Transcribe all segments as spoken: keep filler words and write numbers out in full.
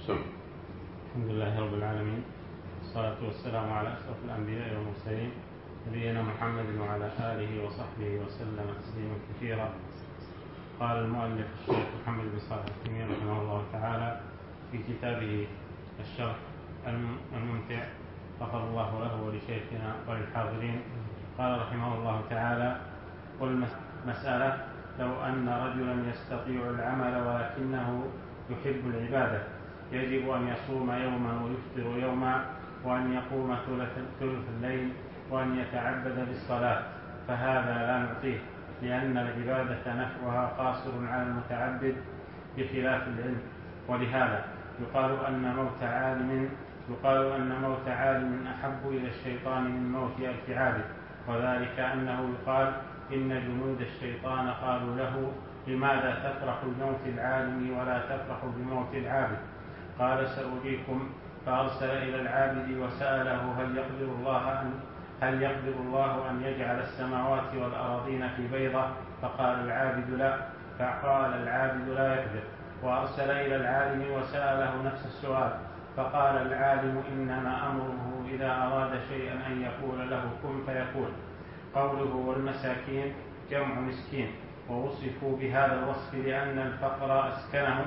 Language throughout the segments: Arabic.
سم. الحمد لله رب العالمين، والصلاة والسلام على أشرف الأنبياء والمرسلين نبينا محمد وعلى آله وصحبه وسلم تسليما كثيرا. قال المؤلف الشيخ محمد بن صالح العثيمين رحمه الله تعالى في كتابه الشرح الممتع غفر الله له ولشيخنا وللحاضرين، قال رحمه الله تعالى: والمسألة لو أن رجلا يستطيع العمل ولكنه يحب العبادة يجب أن يصوم يوما ويفطر يوما، وأن يقوم ثلث الليل، وأن يتعبد بالصلاة، فهذا لا نعطيه، لأن العبادة نفعها قاصر على المتعبد بخلاف العلم. ولهذا يقال أن موت عالم يقال أن موت عالم أحب إلى الشيطان من موت ألف عابد، وذلك أنه يقال إن جنود الشيطان قالوا له: لماذا تفرح بموت العالم ولا تفرح بموت العابد؟ قال: سأريكم. فأرسل إلى العابد وسأله: هل يقدر الله أن هل يقدر الله أن يجعل السماوات والأراضين في بيضة؟ فقال العابد: لا. فقال العابد: لا يقدر. وأرسل إلى العالم وسأله نفس السؤال، فقال العالم: إنما أمره إذا أراد شيئا أن يقول له كن فيكون. قوله والمساكين جمع مسكين، ووصفوا بهذا الوصف لأن الفقر أسكنهم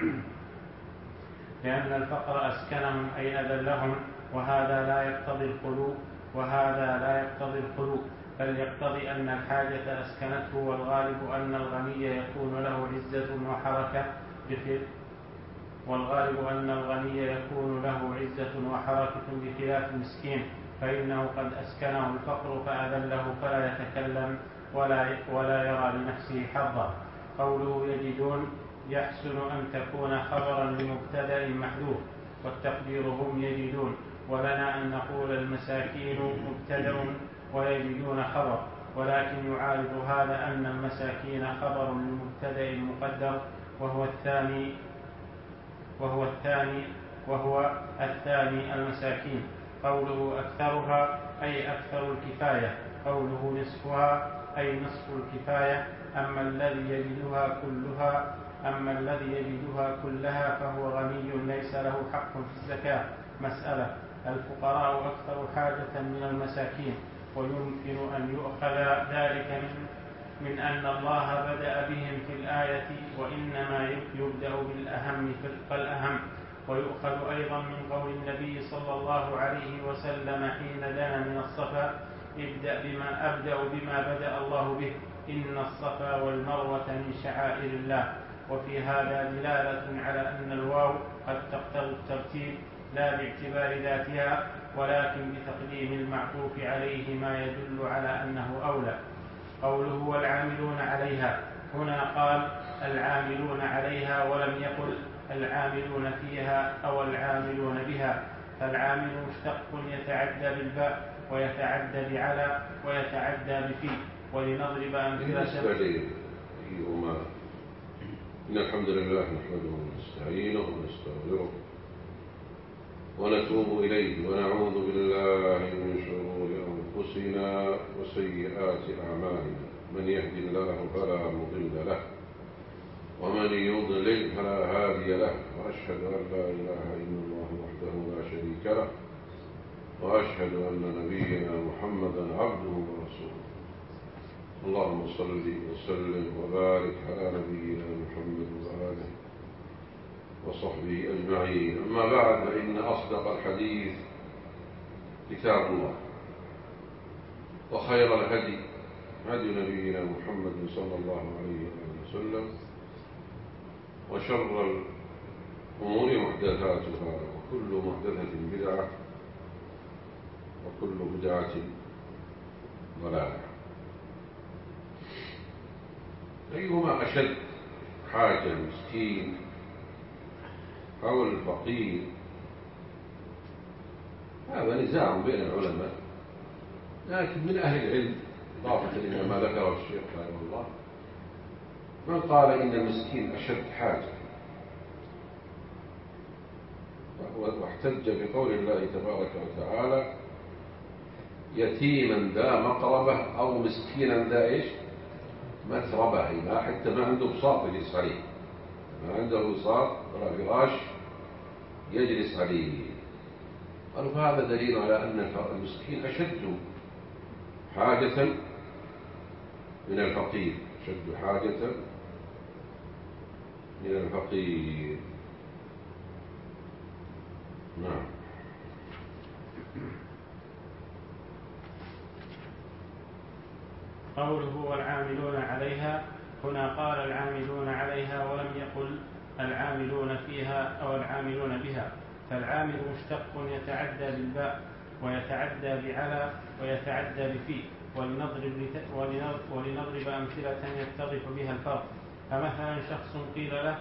لأن الفقر أسكنهم أي أذلهم، وهذا لا يقتضي الخلو وهذا لا يقتضي الخلو بل يقتضي أن الحاجة أسكنته، والغالب أن الغني يكون له عزة وحركة والغالب أن الغني يكون له عزة وحركة بخلاف المسكين، فإنه قد أسكنه الفقر فأذله فلا يتكلم ولا ولا يرى لنفسه حظا. قوله يجدون يحسن أن تكون خبرا لمبتدأ محذوف، والتقدير هم يجدون، ولنا أن نقول المساكين مبتدأ ويجدون خبر، ولكن يعارض هذا أن المساكين خبر لمبتدأ مقدر وهو الثاني وهو الثاني وهو الثاني المساكين. قوله أكثرها أي أكثر الكفاية، قوله نصفها أي نصف الكفاية. أما الذي يجدها كلها أما الذي يجدها كلها فهو غني ليس له حق في الزكاة. مسألة: الفقراء أكثر حاجة من المساكين، ويمكن أن يؤخذ ذلك من, من أن الله بدأ بهم في الآية، وإنما يبدأ بالأهم فالأهم. ويؤخذ أيضا من قول النبي صلى الله عليه وسلم حين دنا من الصفا: ابدأ بما أبدأ بما بدأ الله به، إن الصفا والمروة من شعائر الله. وفي هذا دلالة على أن الواو قد تقتضي الترتيب لا باعتبار ذاتها، ولكن بتقديم المعطوف عليه ما يدل على أنه أولى. قوله والعاملون عليها، هنا قال العاملون عليها ولم يقل العاملون فيها أو العاملون بها، فالعامل مشتق يتعدى بالباء ويتعدى بعلى ويتعدى بفي. ولنضرب أمثلة. إن الحمد لله نحمده ونستعينه ونستغفره ونتوب إليه، ونعوذ بالله من شرور أنفسنا وسيئات أعمالنا، من يهد الله فلا مضل له، ومن يضلل فلا هادي له، وأشهد أن لا إله إلا الله وحده لا شريك له، وأشهد أن نبينا محمدا عبده ورسوله. اللهم صل وسلم وبارك على نبينا محمد وآله وصحبه أجمعين. أما بعد، فإن أصدق الحديث كتاب الله، وخير الهدي هدي نبينا محمد صلى الله عليه وسلم، وشر الأمور محدثاتها، وكل محدثة بدعة، وكل بدعة ضلالة. أيهما أشد حاجة، المسكين أو الفقير؟ هذا نزاع بين العلماء، لكن من أهل العلم إضافة إلى ما ذكره الشيخ رحمه الله من قال إن المسكين أشد حاجة، واحتج بقول الله تبارك وتعالى: يتيما ذا مقربة أو مسكينا ذا إيش متربة. ما حتى ما عنده بساط يجلس عليه، ما عنده بساط ولا فراش يجلس عليه. قالوا فهذا دليل على أن المسكين أشد حاجة من الفقير، أشد حاجة من الفقير. نعم. قوله والعاملون عليها، هنا قال العاملون عليها ولم يقل العاملون فيها أو العاملون بها، فالعامل مشتق يتعدى بالباء ويتعدى بعلى ويتعدى بفي، ولنضرب, ولنضرب أمثلة يتضح بها الفرق. فمثلا شخص قيل له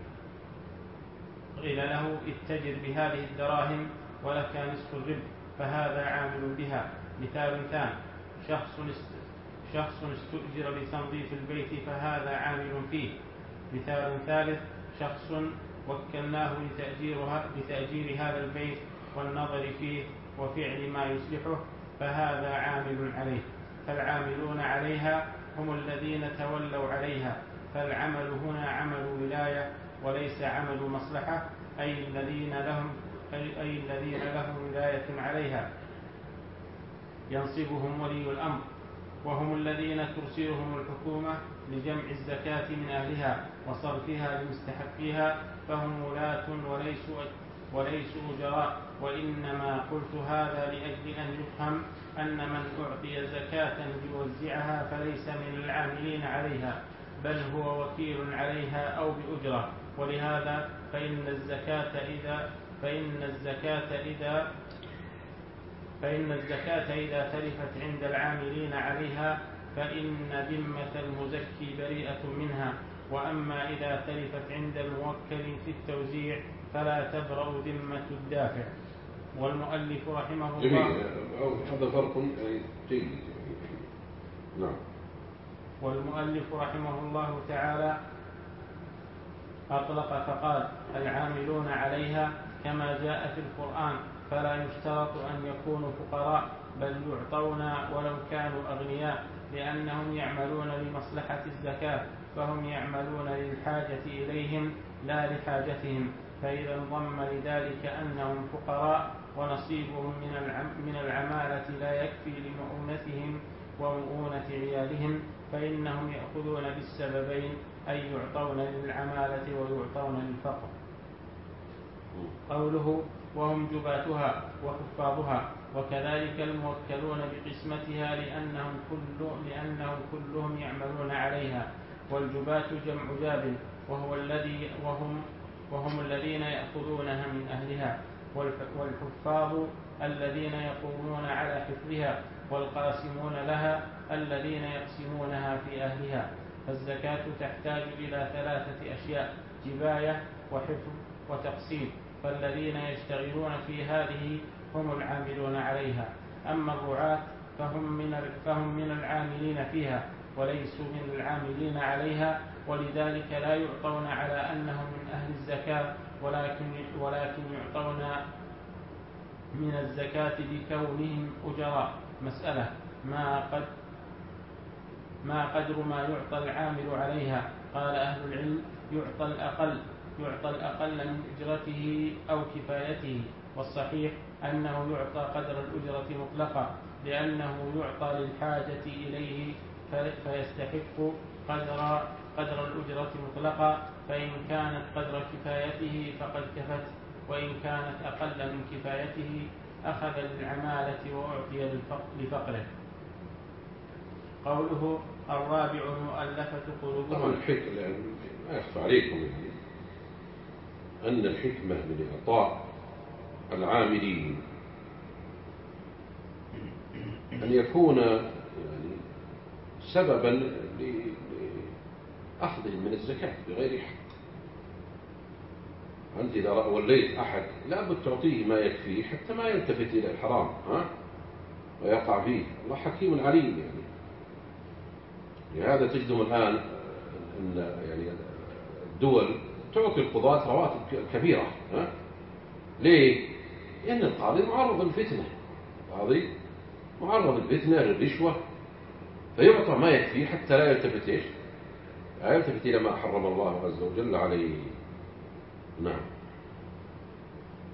قيل له اتجر بهذه الدراهم ولك نصف الربح، فهذا عامل بها. مثال ثاني شخص شخص استؤجر لتنظيف البيت، فهذا عامل فيه. مثال ثالث شخص وكلناه لتأجير هذا البيت والنظر فيه وفعل ما يصلحه، فهذا عامل عليه. فالعاملون عليها هم الذين تولوا عليها، فالعمل هنا عمل ولاية وليس عمل مصلحة، أي الذين لهم أي, أي الذين لهم ولاية عليها ينصبهم ولي الأمر، وهم الذين ترسلهم الحكومة لجمع الزكاة من أهلها وصرفها لمستحقيها، فهم ولاة وليسوا وليسوا أجراء. وإنما قلت هذا لأجل أن يفهم أن من أعطي زكاة ليوزعها فليس من العاملين عليها، بل هو وكيل عليها أو بأجرة. ولهذا فإن الزكاة إذا فإن الزكاة إذا فإن الزكاة إذا تلفت عند العاملين عليها فإن ذمة المزكي بريئة منها، وأما إذا تلفت عند الموكل في التوزيع فلا تبرأ ذمة الدافع. والمؤلف رحمه الله جميل، هذا فرق جيد. نعم. والمؤلف رحمه الله تعالى أطلق فقال العاملون عليها كما جاء في القرآن، فلا يشترط أن يكونوا فقراء، بل يعطون ولو كانوا أغنياء، لأنهم يعملون لمصلحة الزكاة، فهم يعملون للحاجة إليهم لا لحاجتهم، فإذا انضم لذلك أنهم فقراء ونصيبهم من العمالة لا يكفي لمؤونتهم ومؤونة عيالهم، فإنهم يأخذون بالسببين، أي يعطون للعمالة ويعطون للفقر. قوله وهم جباتها وحفاظها، وكذلك الموكلون بقسمتها لأنهم, كل لأنهم كلهم يعملون عليها. والجبات جمع جاب، وهو الذي وهم, وهم الذين يأخذونها من أهلها. والحفاظ الذين يقومون على حفظها، والقاسمون لها الذين يقسمونها في أهلها. فالزكاة تحتاج إلى ثلاثة أشياء: جباية وحفظ وتقسيم، فالذين يشتغلون في هذه هم العاملون عليها. أما الرعاة فهم من, فهم من العاملين فيها وليسوا من العاملين عليها، ولذلك لا يعطون على أنهم من أهل الزكاة، ولكن, ولكن يعطون من الزكاة بكونهم أجراء. مسألة ما, قد ما قدر ما يعطى العامل عليها؟ قال أهل العلم يعطى الأقل يعطى الأقل من أجرته أو كفايته، والصحيح أنه يعطى قدر الأجرة مطلقا، لأنه يعطى للحاجة إليه فيستحق قدر, قدر الأجرة مطلقا، فإن كانت قدر كفايته فقد كفت، وإن كانت أقل من كفايته أخذ للعمالة وأعطي لفقره. قوله الرابع المؤلفة قلوبهم. طبعا الحكمة يعني ما يخفى عليكم يعني أن الحكمة من إعطاء العاملين أن يكون يعني سببا لأخذهم من الزكاة بغير حق. أنت إذا وليت أحد لا بد تعطيه ما يكفيه حتى ما يلتفت إلى الحرام ها ويقع فيه. الله حكيم عليم يعني. لهذا تجدهم الآن أن يعني الدول تعطي القضاة رواتب كبيرة ها؟ ليه؟ لأن القاضي معرض للفتنة، القاضي معرض للفتنة للرشوة، فيعطى ما يكفيه حتى لا يلتفت إيش؟ لا يلتفت إلى ما حرم الله عز وجل عليه. نعم.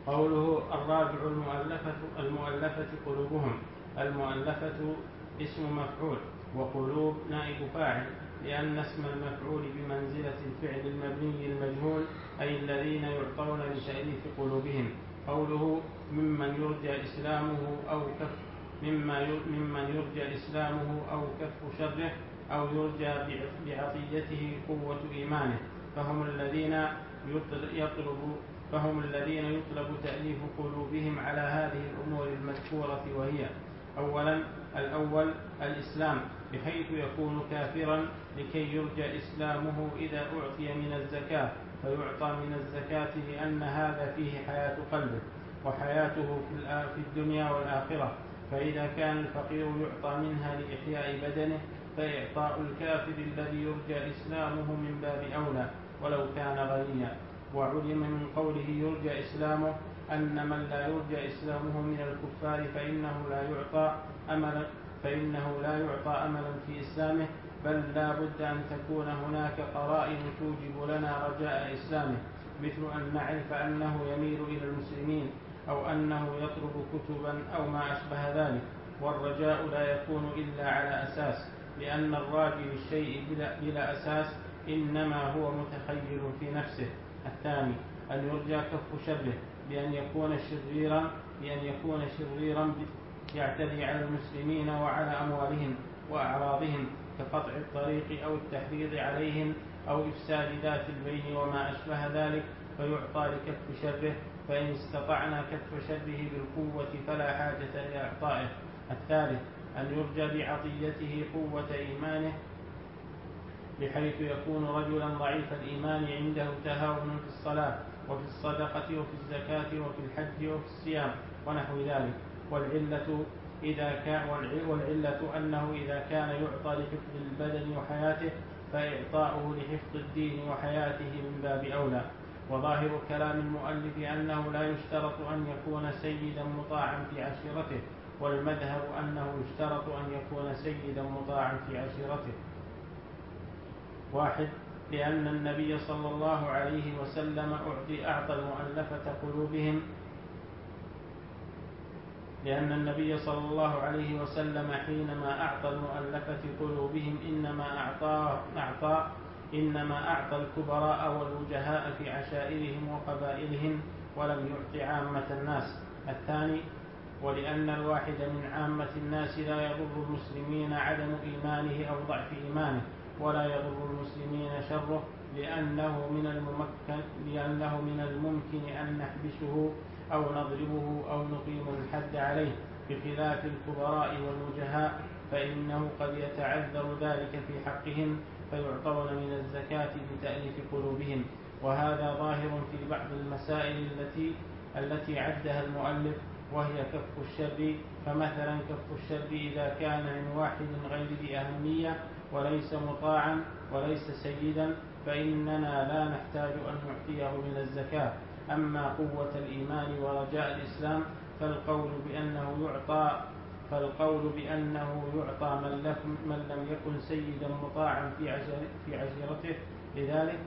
قوله الرابع المؤلفة, المؤلفة قلوبهم. المؤلفة اسم مفعول وقلوب نائب فاعل، لأن اسم المفعول بمنزلة الفعل المبني المجهول، أي الذين يعطون لتأليف قلوبهم. قوله ممن يرجى إسلامه أو كف مما ممن يرجى إسلامه أو كف شره أو يرجى بعطيته قوة إيمانه، فهم الذين يطلب فهم الذين يطلب تأليف قلوبهم على هذه الأمور المذكورة، وهي: أولا الأول الإسلام، بحيث يكون كافرا لكي يرجى إسلامه إذا أعطي من الزكاة فيعطى من الزكاة، لأن هذا فيه حياة قلبه وحياته في الدنيا والآخرة، فإذا كان الفقير يعطى منها لإحياء بدنه فإعطاء الكافر الذي يرجى إسلامه من باب أولى ولو كان غنيا. وعلم من قوله يرجى إسلامه أن من لا يرجى إسلامه من الكفار فإنه لا يعطى أملا فإنه لا يعطى أملا في إسلامه، بل لا بد أن تكون هناك قرائن توجب لنا رجاء إسلامه، مثل أن نعرف أنه يميل إلى المسلمين أو أنه يطلب كتبا أو ما أشبه ذلك. والرجاء لا يكون إلا على أساس، لأن الراجي للشيء بلا, بلا أساس إنما هو متخيل في نفسه. الثاني أن يرجى كف شره، بأن يكون شريرا بأن يكون شريرا يعتدي على المسلمين وعلى أموالهم وأعراضهم، كقطع الطريق أو التحريض عليهم أو إفساد ذات البين وما أشبه ذلك، فيعطى لكف شره، فإن استطعنا كف شره بالقوة فلا حاجة إلى إعطائه. الثالث أن يرجى بعطيته قوة إيمانه، بحيث يكون رجلا ضعيف الإيمان عنده تهاون في الصلاة وفي الصدقة وفي الزكاة وفي الحج وفي الصيام ونحو ذلك. والعلة إذا كان والعلة أنه إذا كان يعطى لحفظ البدن وحياته فإعطاؤه لحفظ الدين وحياته من باب أولى. وظاهر كلام المؤلف أنه لا يشترط أن يكون سيدا مطاعا في عشيرته، والمذهب أنه يشترط أن يكون سيدا مطاعا في عشيرته. واحد لأن النبي صلى الله عليه وسلم أعطي أعطى المؤلفة قلوبهم لأن النبي صلى الله عليه وسلم حينما أعطى المؤلفة قلوبهم إنما أعطى, أعطى إنما أعطى الكبراء والوجهاء في عشائرهم وقبائلهم، ولم يعط عامة الناس. الثاني ولأن الواحد من عامة الناس لا يضر المسلمين عدم إيمانه أو ضعف إيمانه، ولا يضر المسلمين شره، لأنه من الممكن لأنه من الممكن أن نحبسه أو نضربه أو نقيم الحد عليه، بخلاف الكبراء والوجهاء فإنه قد يتعذر ذلك في حقهم فيعطون من الزكاة بتأليف قلوبهم. وهذا ظاهر في بعض المسائل التي التي عدها المؤلف، وهي كف الشر. فمثلا كف الشر إذا كان من واحد غير ذي أهمية وليس مطاعا وليس سيدا فإننا لا نحتاج أن نعطيه من الزكاة. أما قوة الإيمان ورجاء الإسلام فالقول بأنه يعطى فالقول بأنه يعطى من لم يكن سيدا مطاعا في عشيرته لذلك.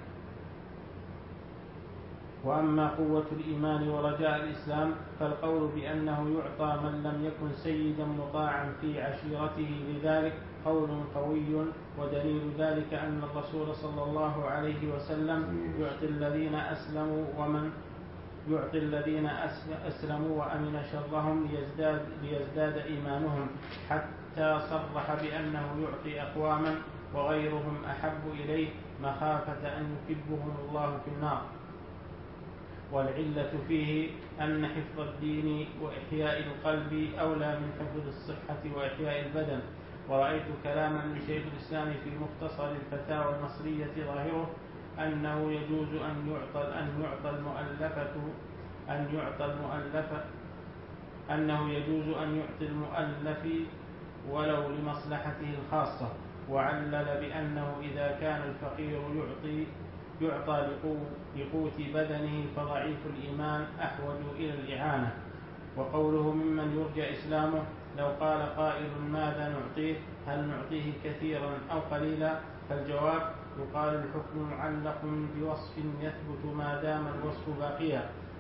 وأما قوة الإيمان ورجاء الإسلام فالقول بأنه يعطى من لم يكن سيدا مطاعا في عشيرته لذلك قول قوي. ودليل ذلك أن الرسول صلى الله عليه وسلم يعطي الذين أسلموا ومن يعطي الذين أسلموا وأمن شرهم ليزداد, ليزداد إيمانهم، حتى صرح بأنه يعطي أقواما وغيرهم أحب إليه مخافة أن يكبهم الله في النار. والعلة فيه أن حفظ الدين وإحياء القلب أولى من حفظ الصحة وإحياء البدن. ورأيت كلاما من شيخ الإسلام في مختصر الفتاوى المصرية ظاهره أنه يجوز أن يعطى أن يعطى المؤلفة أن يعطى المؤلفة أنه يجوز أن يعطي المؤلف ولو لمصلحته الخاصة. وعلل بأنه إذا كان الفقير يعطي يعطى لقوت بدنه فضعيف الإيمان أحوج إلى الإعانة. وقوله ممن يرجى إسلامه، لو قال قائل ماذا نعطيه، هل نعطيه كثيرا أو قليلا؟ فالجواب يقال الحكم معلق بوصف يثبت ما دام الوصف باقيا،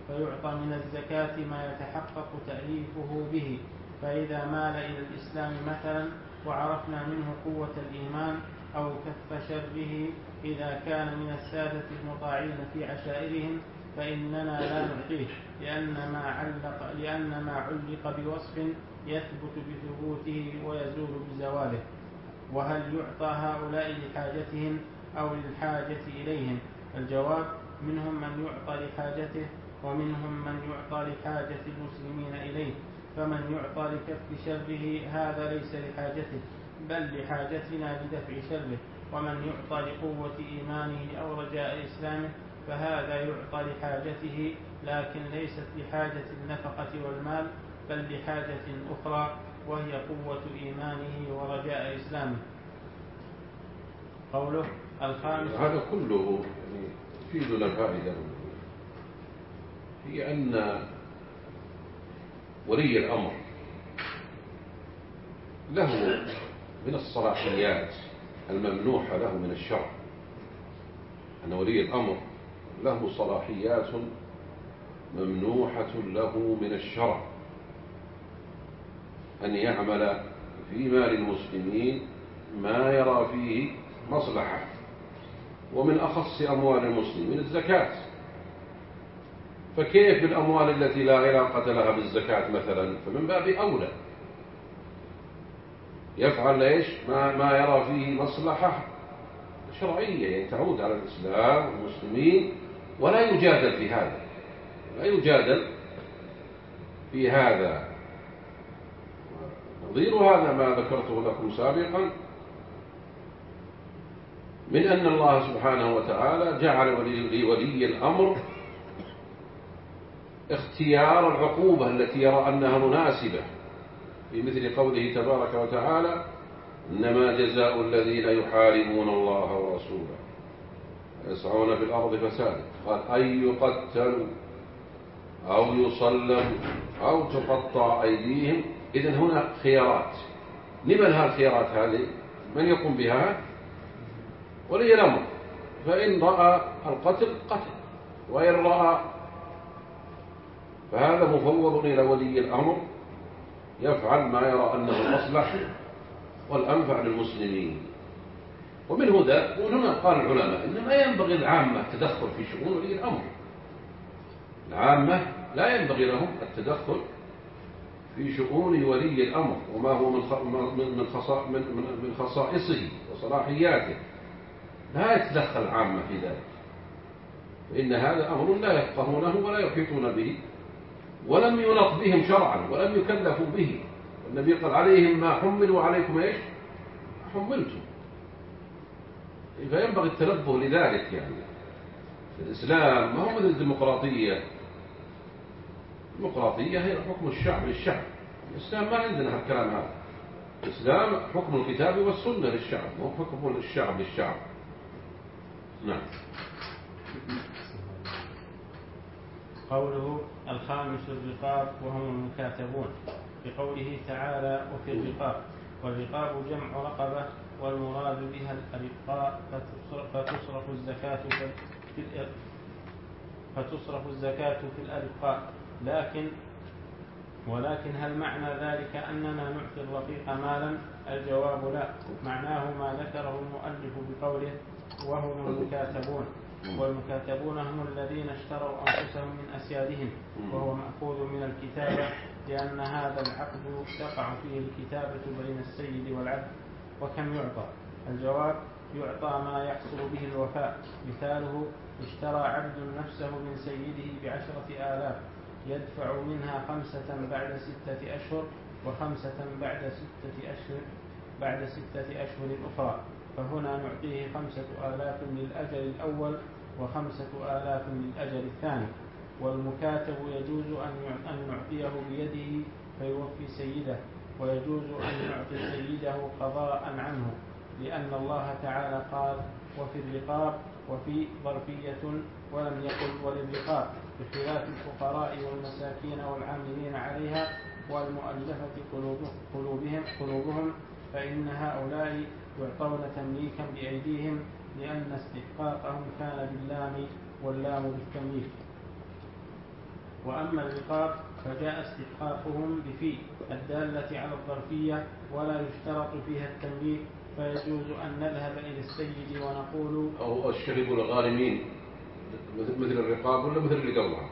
فيعطى من الزكاة ما يتحقق تأليفه به. فإذا مال إلى الإسلام مثلا وعرفنا منه قوة الإيمان أو كف شره إذا كان من السادة المطاعين في عشائرهم فإننا لا نعطيه، لأن ما علق, لأن ما علق بوصف يثبت بثبوته ويزول بزواله. وهل يعطى هؤلاء لحاجتهم أو للحاجة إليهم؟ الجواب: منهم من يعطى لحاجته، ومنهم من يعطى لحاجة المسلمين إليه. فمن يعطى لكف شره هذا ليس لحاجته بل لحاجتنا لدفع شره. ومن يعطى لقوة إيمانه أو رجاء إسلامه فهذا يعطى لحاجته، لكن ليست لحاجة النفقة والمال بل لحاجة أخرى وهي قوة إيمانه ورجاء إسلامه. قوله الخامس. هذا كله يعني يفيدنا فائدة، هي أن ولي الأمر له من الصلاحيات الممنوحة له من الشرع، أن ولي الأمر له صلاحيات ممنوحة له من الشرع، أن يعمل في مال المسلمين ما يرى فيه مصلحة، ومن أخص أموال المسلمين الزكاة. فكيف بالأموال التي لا علاقة لها بالزكاة مثلا؟ فمن باب أولى يفعل ليش ما, ما يرى فيه مصلحة شرعية يعني تعود على الإسلام والمسلمين، ولا يجادل في هذا، لا يجادل في هذا. نظير هذا ما ذكرته لكم سابقا من أن الله سبحانه وتعالى جعل لولي الأمر اختيار العقوبة التي يرى أنها مناسبة، في مثل قوله تبارك وتعالى: إنما جزاء الذين يحاربون الله ورسوله يسعون في الأرض فسادا، قال أن يقتلوا أو يصلبوا أو تقطع أيديهم. إذن هنا خيارات، لمن هالخيارات هذه؟ من يقوم بها؟ ولي الأمر. فإن رأى القتل قتل، وإن رأى، فهذا مفوض إلى ولي الأمر يفعل ما يرى أنه الأصلح والأنفع للمسلمين. ومن هذا وهنا قال العلماء إن ما ينبغي العامة التدخل في شؤون ولي الأمر. العامة لا ينبغي لهم التدخل في شؤون ولي الأمر وما هو من خصائصه وصلاحياته، لا يتدخل العامة في ذلك، فإن هذا أمر لا يفقهونه ولا يحيطون به، ولم ينط بهم شرعا ولم يكلفوا به. النبي قال عليهم ما حملوا عليكم ايش حملتم. فينبغي التنبه لذلك. يعني الإسلام ما هو مثل الديمقراطية. الديمقراطية هي حكم الشعب للشعب، الإسلام ما عندنا هالكلام هذا. الإسلام حكم الكتاب والسنة للشعب، مو حكم الشعب للشعب. نعم. قوله الخامس الرقاب وهم المكاتبون، بقوله تعالى وفي الرقاب، والرقاب جمع رقبة، والمراد بها الأرقاء، فتصرف الزكاة في فتصرف الزكاة في الأرقاء. لكن ولكن هل معنى ذلك أننا نعطي الرقيق مالا؟ الجواب لا، معناه ما ذكره المؤلف بقوله وهم المكاتبون. والمكاتبون هم الذين اشتروا أنفسهم من أسيادهم، وهو مأخوذ من الكتابة، لأن هذا العقد تقع فيه الكتابة بين السيد والعبد. وكم يعطى؟ الجواب يعطى ما يحصل به الوفاء. مثاله اشترى عبد نفسه من سيده بعشرة آلاف، يدفع منها خمسة بعد ستة أشهر وخمسة بعد ستة أشهر بعد ستة أشهر أخرى، فهنا نعطيه خمسة آلاف للأجل الأول وخمسة آلاف للأجل الثاني. والمكاتب يجوز أن نعطيه بيده فيوفي سيده، ويجوز أن نعطي سيده قضاء عنه، لأن الله تعالى قال وفي الرقاب وفي ظرفية ولم يقل وللرقاب، بخلاف الفقراء والمساكين والعاملين عليها والمؤلفة قلوبهم, قلوبهم فإن هؤلاء يعطون تمليكا بأيديهم، لأن استحقاقهم كان باللام واللام بالتمليك. وأما الرقاب فجاء استحقاقهم بفي الدالة على الظرفية ولا يشترط فيها التنبيه، فيجوز أن نذهب إلى السيد ونقول أو الشيخ يقول الغارمين مثل الرقاب ولا مثل اللي قبلها؟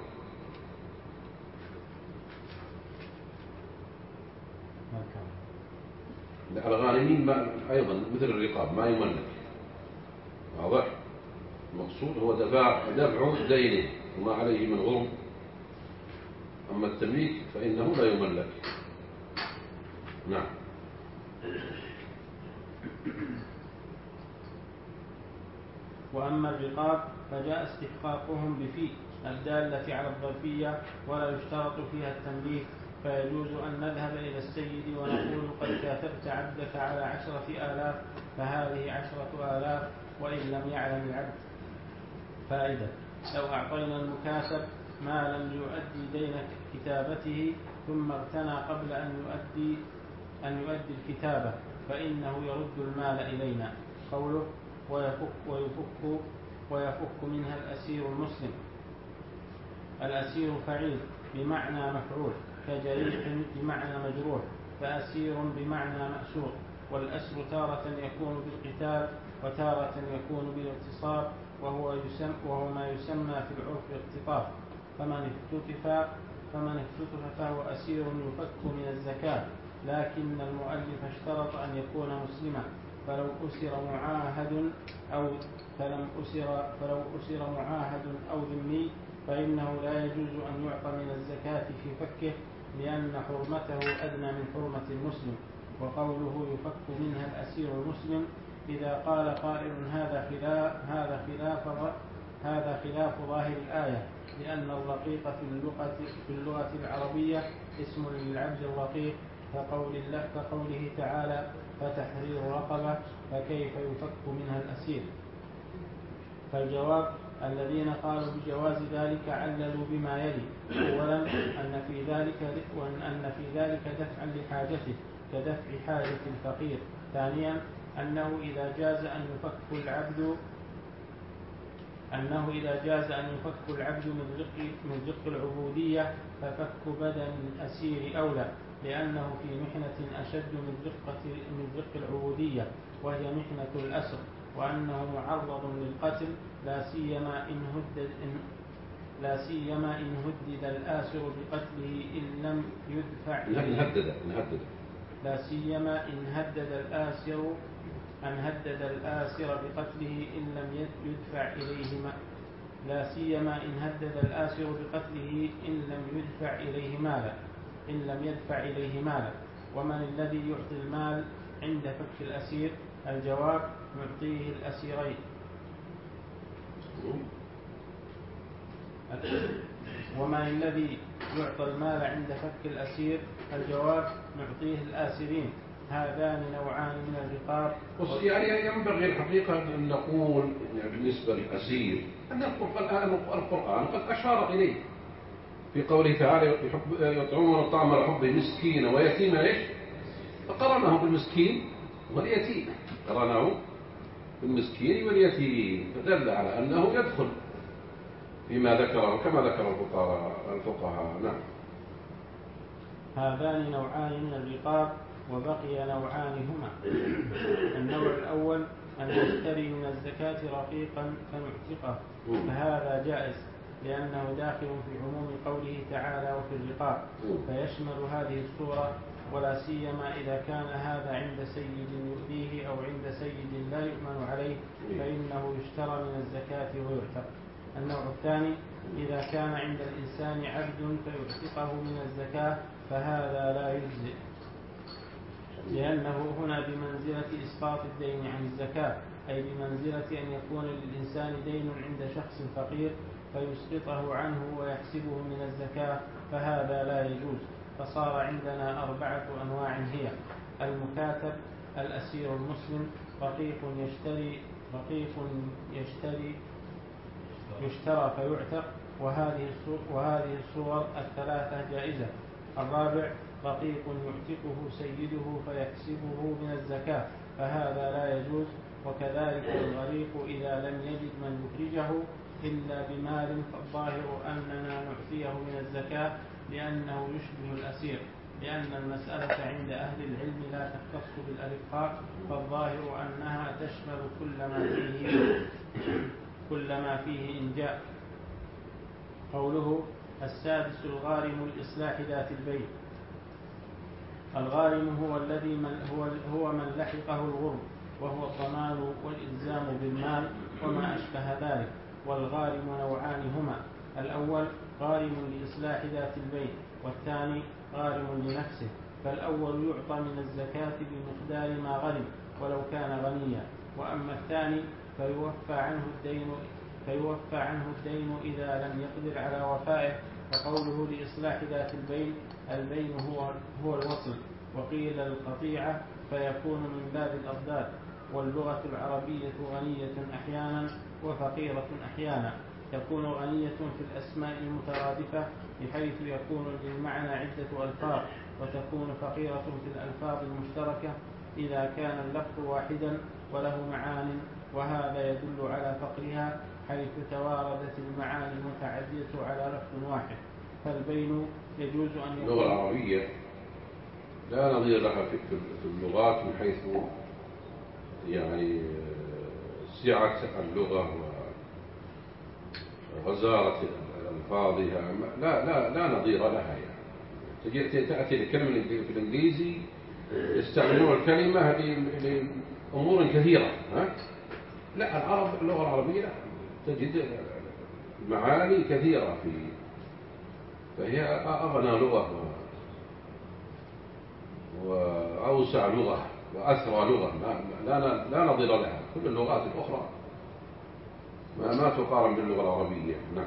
لا الغارمين ما أيضا مثل الرقاب ما يملك، واضح؟ المقصود هو دفع دفع دينه وما عليه من غرم. أما التمليك فإنه لا يملك. نعم. وأما الرقاب فجاء استحقاقهم بفي الدالة على الظرفية ولا يشترط فيها التنبيه، فيجوز أن نذهب إلى السيد ونقول قد كاتبت عبدك على عشرة آلاف فهذه عشرة آلاف وإن لم يعلم العبد. فائدة: لو أعطينا المكاتب ما لم يؤدي دين كتابته ثم ارتنى قبل أن يؤدي أن يؤدي الكتابة فإنه يرد المال إلينا. قوله ويفك ويفك ويفك منها الأسير المسلم. الأسير فعيل بمعنى مفعول، كجريح بمعنى مجروح، فأسير بمعنى مأسور. والأسر تارة يكون بالقتال وتارة يكون بالاغتصاب، وهو, يسم وهو ما يسمى في العرف الاختطاف. فمن اختطف فمن اختطف فهو أسير يفك من الزكاة، لكن المؤلف اشترط أن يكون مسلما، فلو أسر معاهد أو فلم أسر فلو أسر معاهد أو ذمي فإنه لا يجوز أن يعطى من الزكاة في فكه، لأن حرمته أدنى من حرمة المسلم. وقوله يفك منها الأسير المسلم، إذا قال قائل هذا خلاف هذا خلاف هذا خلاف ظاهر الآية، لأن الرقيق في اللغة في اللغة العربية اسم للعبد الرقيق، كقول الله كقوله تعالى فتحرير رقبة، فكيف يفك منها الأسير؟ فالجواب: الذين قالوا بجواز ذلك عللوا بما يلي: أولا أن في ذلك أن في ذلك دفعا لحاجته كدفع حاجة الفقير. ثانيا أنه إذا جاز أن يفك العبد أنه إذا جاز أن يفك العبد من رق من رق العبودية ففك بدن الأسير أولى، لأنه في محنة أشد من رقة من رق العبودية وهي محنة الأسر، وأنه معرض للقتل، لا سيما إن هدد إن لا سيما إن هدد الآسر بقتله إن لم يدفع نهدد نهدد لا سيما إن هدد الآسر أن هدد الآسر بقتله إن لم يدفع إليه ما لا سيما إن هدد الآسر بقتله إن لم يدفع إليه مالا إن لم يدفع إليه مالا. ومن الذي يعطي المال عند فك الأسير؟ الجواب: يعطيه الأسيرين. ومن الذي يعطى المال عند فك الأسير؟ الجواب: نعطيه الآسرين. هذان نوعان من الرقاب. يعني ينبغي الحقيقة أن نقول يعني بالنسبة للأسير أن القرآن قد أشار إليه في قوله تعالى يطعمون الطعام على حبه مسكينا ويتيما، إيش؟ فقرنه بالمسكين واليتيم، قرنه بالمسكين واليتيم، فدل على أنه يدخل فيما ذكره كما ذكر الفقهاء الفقهاء. نعم. هذان نوعان من الرقاب، وبقي نوعان هما: النوع الأول أن يشتري من الزكاة رقيقا فنعتقه، فهذا جائز لأنه داخل في عموم قوله تعالى وفي الرقاب، فيشمل هذه الصورة، ولا سيما إذا كان هذا عند سيد يؤذيه أو عند سيد لا يؤمن عليه فإنه يشترى من الزكاة ويعتق. النوع الثاني: إذا كان عند الإنسان عبد فيعتقه من الزكاة، فهذا لا يجزئ، لأنه هنا بمنزلة إسقاط الدين عن الزكاة، أي بمنزلة أن يكون للإنسان دين عند شخص فقير فيسقطه عنه ويحسبه من الزكاة، فهذا لا يجوز. فصار عندنا أربعة أنواع هي: المكاتب، الأسير المسلم، رقيق يشتري رقيق يشتري يشترى فيعتق، وهذه الصور الثلاثة جائزة. الرابع: رقيق يعتقه سيده فيحسبه من الزكاة، فهذا لا يجوز. وكذلك الغريق إذا لم يجد من يخرجه إلا بمال، فالظاهر أننا نعطيه من الزكاة لأنه يشبه الأسير، لأن المسألة عند أهل العلم لا تختص بالأرقاء، فالظاهر أنها تشمل كل ما فيه كل ما فيه إنجاء. قوله السادس الغارم لإصلاح ذات البين. الغارم هو الذي من هو, هو من لحقه الغرم، وهو الضمان والإلزام بالمال وما أشبه ذلك. والغارم نوعان هما: الأول غارم لإصلاح ذات البين، والثاني غارم لنفسه. فالأول يعطى من الزكاة بمقدار ما غرم ولو كان غنيا، وأما الثاني فيوفى عنه الدين فيوفى عنه الدين إذا لم يقدر على وفائه. وقوله لإصلاح ذات البين، البين هو, هو الوصل، وقيل القطيعة، فيكون من باب الأضداد. واللغة العربية غنية أحيانا وفقيرة أحيانا. تكون غنية في الأسماء المترادفة بحيث يكون للمعنى عدة ألفاظ، وتكون فقيرة في الألفاظ المشتركة إذا كان اللفظ واحدا وله معان، وهذا يدل على فقرها حيث تواردت المعاني المتعددة على لفظ واحد. فالبين يجوز أن يكون اللغة العربية لا نظير لها في اللغات من حيث يعني سعة اللغة وغزارة ألفاظها، لا لا لا نظير لها. يعني تأتي الكلمة في الإنجليزي يستعملون الكلمة لأمور كثيرة، ها؟ لا العرب اللغة العربية لا تجد معاني كثيرة في، فهي أغنى لغة وأوسع لغة وأثرى لغة، لا, لا, لا نظير لها. كل اللغات الأخرى ما, ما تقارن باللغة العربية. نعم.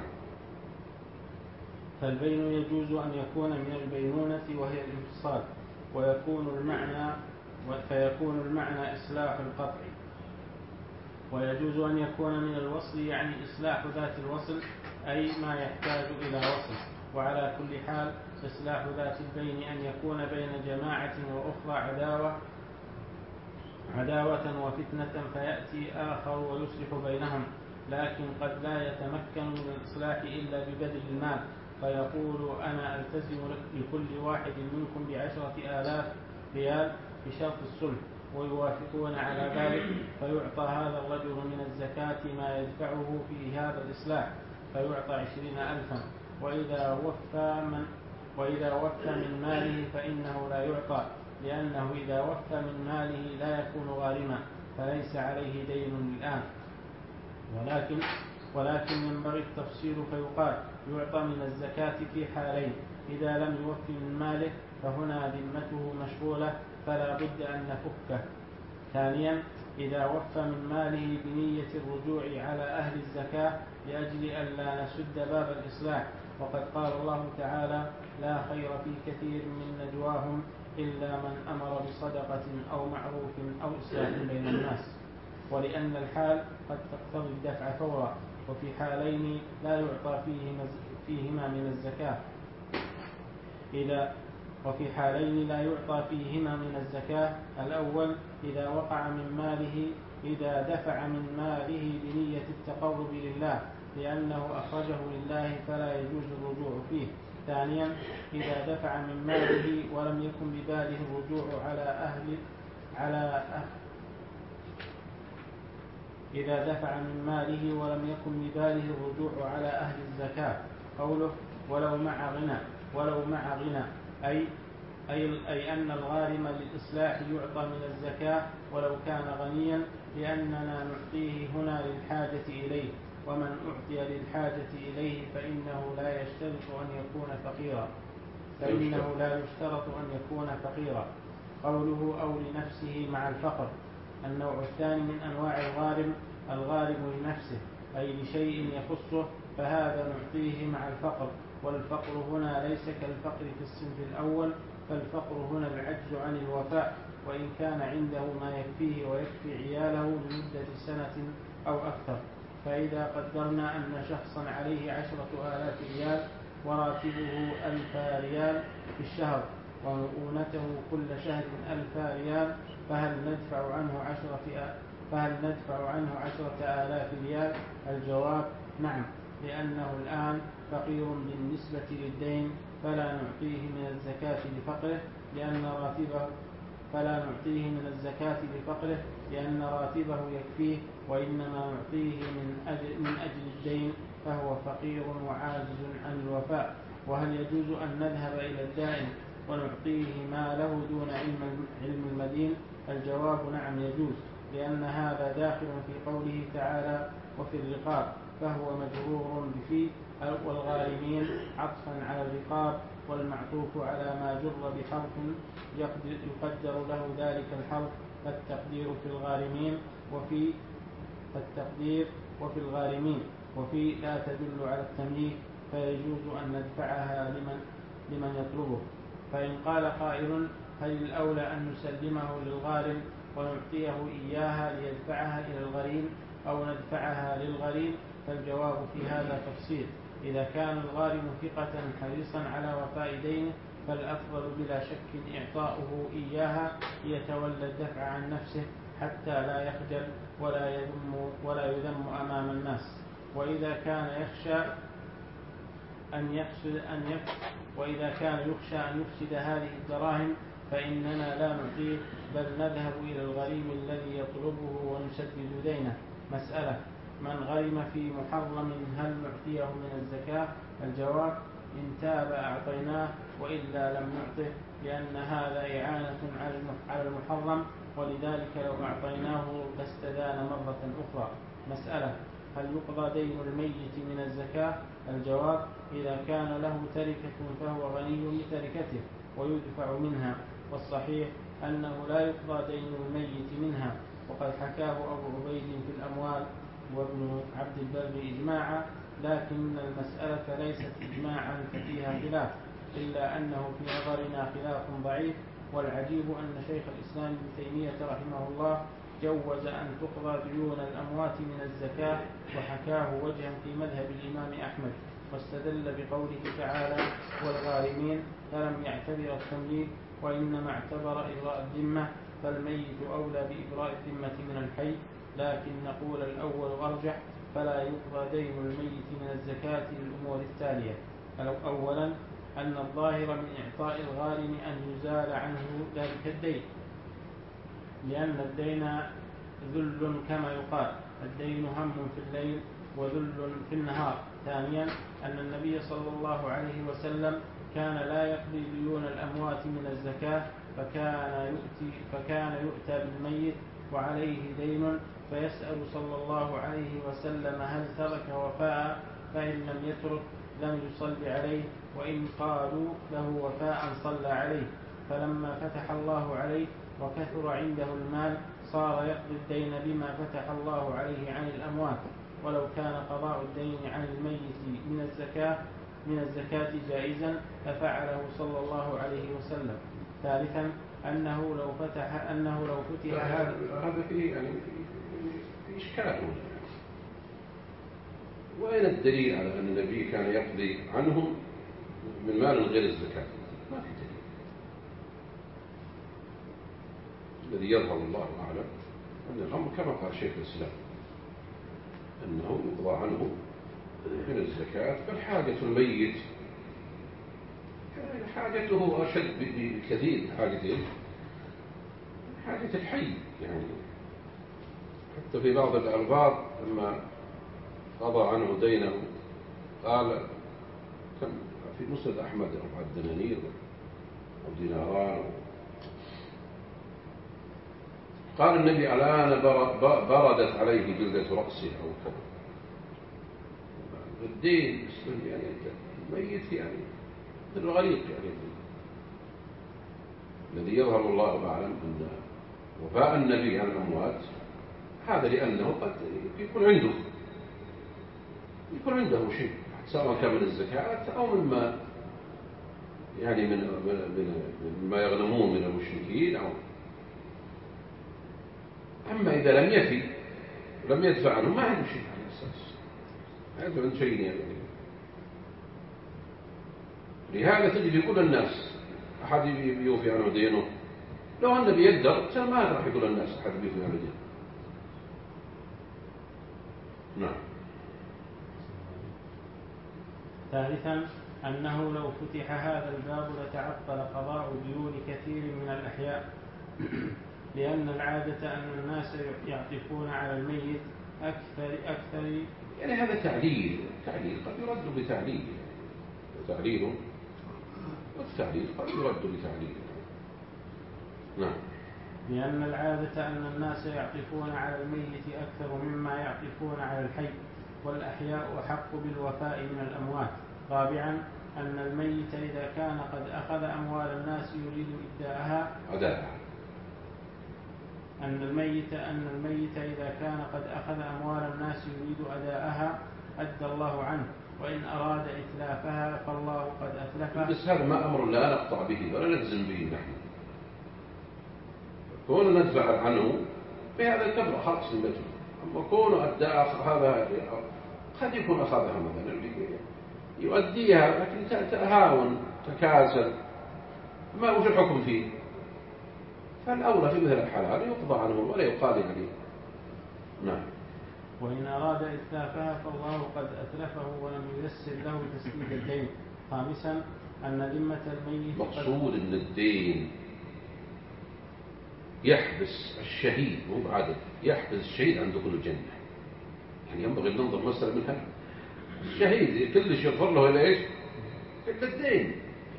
فالبين يجوز أن يكون من البينونة وهي الانفصال، ويكون المعنى فيكون المعنى إصلاح القطع. ويجوز أن يكون من الوصل، يعني إصلاح ذات الوصل، أي ما يحتاج إلى وصل. وعلى كل حال إصلاح ذات البين أن يكون بين جماعة وأخرى عداوة عداوة وفتنة، فيأتي آخر ويصلح بينهم، لكن قد لا يتمكن من الإصلاح إلا ببذل المال، فيقول أنا ألتزم لكل واحد منكم بعشرة آلاف ريال بشرط الصلح، ويوافقون على ذلك، فيعطى هذا الرجل من الزكاة ما يدفعه في هذا الإصلاح، فيعطى عشرين ألفا. وإذا وفى من وإذا وفى من ماله فإنه لا يعطى، لأنه إذا وفى من ماله لا يكون غارما، فليس عليه دين الآن. ولكن ولكن ينبغي التفصيل فيقال يعطى من الزكاة في حالين: إذا لم يوف من ماله فهنا ذمته مشغولة فلا بد أن نفكه. ثانيا إذا وفى من ماله بنية الرجوع على أهل الزكاة لأجل أن لا نسد باب الإصلاح، وقد قال الله تعالى: لا خير في كثير من نجواهم إلا من أمر بصدقة أو معروف أو إصلاح بين الناس. ولأن الحال قد تقتضي الدفع فورا، وفي حالين لا يعطى فيهما من الزكاة. إذا وفي حالين لا يعطى فيهما من الزكاة: الأول إذا وقع من ماله إذا دفع من ماله بنية التقرب لله لأنه أخرجه لله فلا يجوز الرجوع فيه. ثانيا إذا دفع من ماله ولم يكن بباله الرجوع على أهل على أهل إذا دفع من ماله ولم يكن بباله الرجوع على أهل الزكاة. قوله ولو مع غنى ولو مع غنى أي أي, أي أن الغارم للإصلاح يعطى من الزكاة ولو كان غنيا، لأننا نعطيه هنا للحاجة إليه، ومن أعطي للحاجة إليه فإنه لا يشترط أن يكون فقيرا فإنه لا يشترط أن يكون فقيرا. قوله أو لنفسه مع الفقر. النوع الثاني من أنواع الغارم الغارم لنفسه، أي لشيء يخصه، فهذا نعطيه مع الفقر. والفقر هنا ليس كالفقر في الصنف الأول، فالفقر هنا العجز عن الوفاء، وإن كان عنده ما يكفيه ويكفي عياله لمدة سنة أو أكثر. فإذا قدرنا أن شخصا عليه عشرة آلاف ريال وراتبه ألف ريال في الشهر ومؤونته كل شهر ألف ريال، فهل ندفع عنه عشرة فهل ندفع عنه عشرة آلاف ريال؟ الجواب: نعم، لأنه الآن فقير بالنسبة للدين، فلا نعطيه من الزكاة لفقره لأن راتبه فلا نعطيه من الزكاة لفقره لأن راتبه يكفيه، وإنما نعطيه من أجل, من أجل الدين، فهو فقير وعاجز عن الوفاء. وهل يجوز أن نذهب إلى الدائن ونعطيه ما له دون علم, علم المدين؟ الجواب: نعم يجوز، لأن هذا داخل في قوله تعالى: وفي الرقاب، فهو مجرور بفي، والغارمين عطفا على الرقاب، والمعطوف على ما جر بحرف يقدر له ذلك الحرف، فالتقدير في الغارمين وفي فالتقدير وفي الغارمين وفي لا تدل على التمييز، فيجوز أن ندفعها لمن, لمن يطلبه. فإن قال قائل: هل الأولى أن نسلمه للغارم ونعطيه إياها ليدفعها إلى الغريم أو ندفعها للغريم؟ فالجواب في هذا تفصيل. إذا كان الغارم ثقة حريصا على وفاء دينه فالأفضل بلا شك إعطاؤه إياها ليتولى الدفع عن نفسه حتى لا يخجل ولا يذم, ولا يذم أمام الناس. وإذا كان يخشى أن يفسد أن يفسد وإذا كان يخشى أن يفسد هذه الدراهم فإننا لا نعطيه، بل نذهب إلى الغريم الذي يطلبه ونسدد دينه. مسألة: من غرم في محرم هل نعطيه من الزكاة؟ الجواب: إن تاب أعطيناه، وإلا لم نعطه، لأن هذا إعانة على المحرم، ولذلك لو أعطيناه لاستدان مرة أخرى. مسألة: هل يقضى دين الميت من الزكاة؟ الجواب: إذا كان له تركة فهو غني بتركته ويدفع منها، والصحيح أنه لا يقضى دين الميت منها، وقد حكاه أبو عبيد في الأموال وابن عبد البر إجماعا، لكن المسألة ليست إجماعا ففيها خلاف، إلا أنه في نظرنا خلاف ضعيف. والعجيب أن شيخ الإسلام ابن تيمية رحمه الله جوز أن تقضى ديون الأموات من الزكاة، وحكاه وجها في مذهب الإمام أحمد، واستدل بقوله تعالى: والغارمين، فلم يعتبر التمييز، وإنما اعتبر إبراء الذمة، فالميت أولى بإبراء الذمة من الحي. لكن نقول الأول أرجح، فلا يقضى دين الميت من الزكاة للأمور التالية: أولا، أن الظاهر من إعطاء الغارم أن يزال عنه ذلك الدين، لأن الدين ذل كما يقال: الدين هم في الليل وذل في النهار. ثانيا، أن النبي صلى الله عليه وسلم كان لا يقضي ديون الأموات من الزكاة، فكان يؤتي, فكان يؤتى بالميت وعليه دين فيسأل صلى الله عليه وسلم هل ترك وفاء، فإن لم يترك لم يصل عليه، وإن قالوا له وفاء صلى عليه. فلما فتح الله عليه وكثر عنده المال صار يقضي الدين بما فتح الله عليه عن الأموات، ولو كان قضاء الدين عن الميت من الزكاة من الزكاة جائزا لفعله صلى الله عليه وسلم. ثالثا، أنه لو فتح أنه لو فتح هذا هذا فيه يعني في إشكال. وأين الدليل على أن النبي كان يقضي عنهم من مال غير الزكاة؟ ما في دليل. الذي يظهر الله أعلم أن الأمر كما قال شيخ الإسلام، أنه يقضى عنه من الزكاة، بل حاجة الميت حاجته أشد بكثير حاجته حاجة الحي. يعني حتى في بعض الألفاظ لما قضى عنه دينه قال كم في مسند أحمد أربعة دنانير أو ديناران. قال النبي: الآن بردت عليه جلدة رأسه أو كذا. الدين يعني الميت يعني الغريق. يعني الذي يظهر الله أعلم أن وفاء النبي عن الأموات هذا لأنه قد يكون عنده يكون عنده شيء، سواء كان من الزكاة أو مما يعني من مما يغنمون من المشركين. أو أما إذا لم يفي ولم يدفع عنه ما عنده شيء على الأساس، ما يدفع عنه شيء. يعني لهذا تجد يقول الناس أحد يوفي عنه دينه، لو أن بيقدر ما راح يقول الناس أحد يوفي عنه دينه، نعم. ثالثا أنه لو فتح هذا الباب لتعطل قضاء ديون كثير من الأحياء، لأن العادة أن الناس يعطفون على الميت أكثر أكثر يعني هذا تعليل، تعليل قد يرد بتعليل، تعليل والتعليل قد يرد بتعليل. نعم. لأن العادة أن الناس يعطفون على الميت أكثر مما يعطفون على الحي، والأحياء أحق بالوفاء من الأموات. رابعا أن الميت إذا كان قد أخذ أموال الناس يريد إداءها أداءها أن الميت أن الميت إذا كان قد أخذ أموال الناس يريد أداءها أدى الله عنه، وإن أراد إتلافها فالله قد أتلفه. بس هذا ما أمر لا نقطع به ولا نجزم به نحن، كون ندفع عنه بهذا الكبر خلص المجمع. أما كون أداء هذا قد يكون أخذها مثلا يؤديها لكن تهاون تكاسل ما وش الحكم فيه، فالأولى في مثل الحلال يقضى عنه ولا يقال عليه. نعم. وإن أراد إتلافها فالله قد أتلفه ولم ييسر له تسديد الدين. خامسا أن ذمة الميت مقصود أن الدين يحبس الشهيد، مو بعدد يحبس الشهيد عن دخول الجنة. يعني ينبغي أن ننظر مسألة من هذا. الشهيد كلش يغفر له إلى إيش؟ إلا الدين.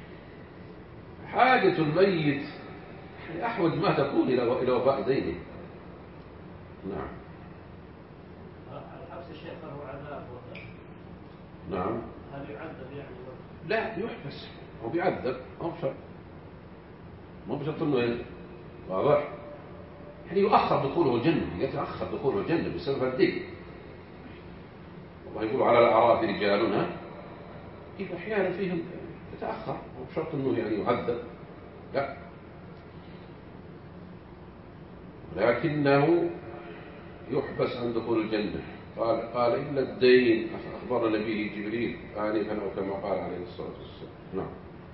حاجة الميت أحوج ما تكون إلى وفاء دينه. نعم. الحبس الشيخ له عذاب ولا؟ نعم. هل يعذب يعني؟ لا يحبس، هو بيعذب، هو بشرط، مو بشرط إنه واضح. يعني يؤخر دخوله الجنة، يتأخر دخوله الجنة بسبب الدين. الله يقول على الأعراف رجالنا كيف أحيانا فيهم يتأخر، مو بشرط إنه يعني يعذب، لا، لكنه يحبس عن دخول الجنة. قال قال إلا الدين، أخبرنا به جبريل آنفا أو كما قال عليه الصلاة والسلام. نعم.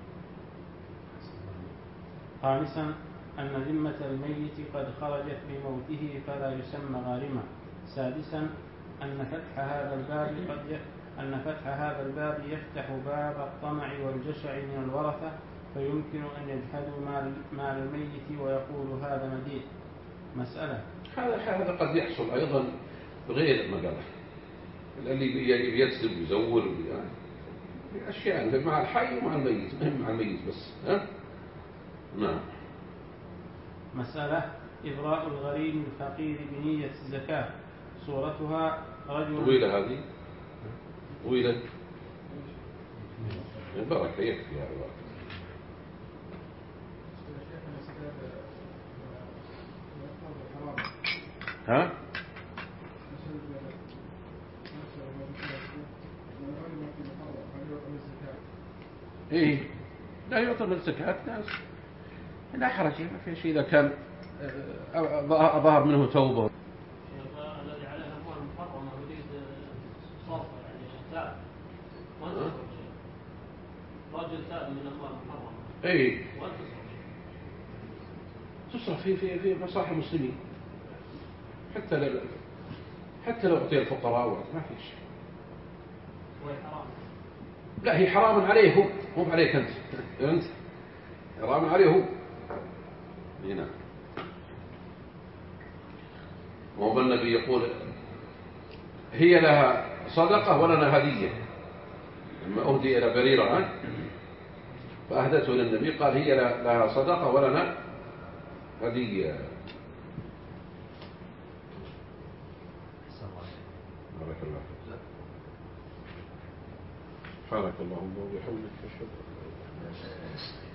خامسا أن ذمة الميت قد خرجت بموته فلا يسمى غارما. سادسا أن فتح هذا الباب قد ي... أن فتح هذا الباب يفتح باب الطمع والجشع من الورثة، فيمكن أن يجحدوا مال, مال الميت ويقول هذا مدين. مسألة هذا هذا قد يحصل أيضا بغير المقالة، اللي بيكسب ويزور يعني أشياء مع الحي ومع الميت، مهم مع الميت بس. ها؟ نعم. مسألة إبراء الغريم الفقير بنية الزكاة. صورتها رجل طويلة، هذه طويلة، البركة يكفي هذا الوقت. ها؟ إيه لا يعطى الزكاة ناس لا حرج، ما في شيء إذا كان ظهر منه توبة. الذي عليه أموال محرمة يريد صرف يعني تاب، ما تصرف شيء. رجل تاب من أموال محرمة. إيه. وأنت تصرف. تصرف في في في مصالح المسلمين، حتى لو حتى لو أعطي الفقراء ما في شيء. وهي حرام. لا هي حرام عليه هو، مو عليك أنت. أنت حرام عليه هو. هنا وهو النبي يقول هي لها صدقة ولنا هدية. لما أهدي إلى بريرة فأهدته إلى النبي قال هي لها صدقة ولنا هدية. بارك الله فيك. سبحانك اللهم وبحمدك أشهد أن لا إله إلا أنت.